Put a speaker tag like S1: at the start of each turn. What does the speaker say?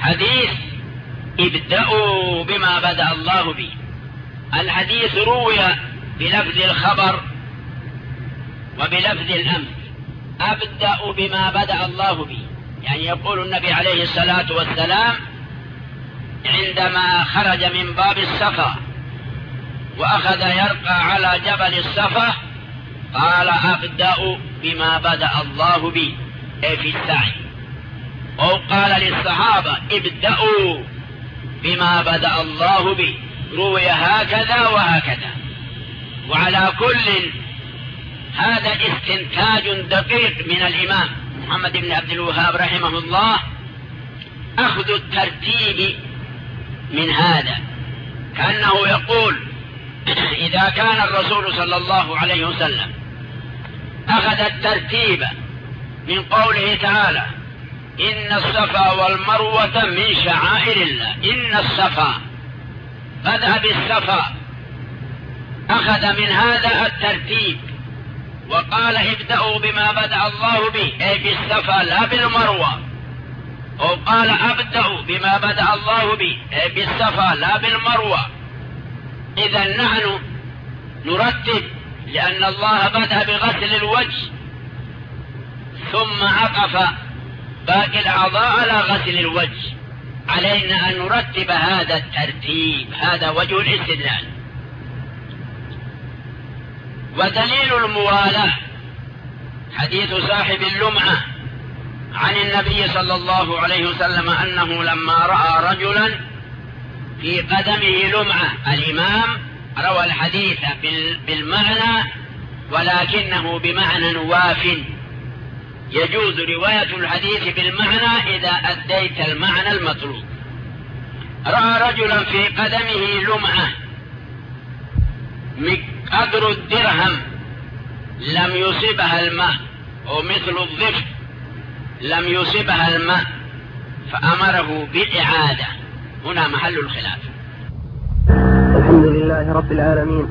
S1: حديث ابدأوا بما بدأ الله به. الحديث روي بلفظ الخبر وبلفظ الأمر. أبدأوا بما بدأ الله به، يعني يقول النبي عليه الصلاة والسلام عندما خرج من باب الصفا وأخذ يرقى على جبل الصفا قال أبدأوا بما بدأ الله به، أي في السعي. أو قال للصحابة ابدأوا بما بدأ الله به. روي هكذا وهكذا. وعلى كل هذا استنتاج دقيق من الإمام محمد بن عبد الوهاب رحمه الله، أخذ الترتيب من هذا، كأنه يقول إذا كان الرسول صلى الله عليه وسلم أخذ الترتيب من قوله تعالى إن الصفا والمروة من شعائر الله، إن الصفا بدأ بالصفا، أخذ من هذا الترتيب وقال ابدأوا بما بدأ الله به، أي بالصفا لا بالمروة. أو قال أبدأوا بما بدأ الله به، أي بالصفا لا بالمروة. إذا نحن نرتب لأن الله بدأ بغسل الوجه ثم عطف باقي الأعضاء على غسل الوجه، علينا أن نرتب هذا الترتيب. هذا وجه الاستدلال. ودليل الموالاة حديث صاحب اللمعة عن النبي صلى الله عليه وسلم أنه لما رأى رجلا في قدمه لمعة، الإمام روى الحديث بالمعنى ولكنه بمعنى واف، يجوز رواية الحديث بالمعنى إذا أديت المعنى المطلوب. رأى رجلا في قدمه لمعة قدر الدرهم لم يصبها الماء، أو مثل الظفر لم يصبها الماء، فأمره بالإعادة. هنا محل الخلاف.
S2: الحمد لله رب العالمين،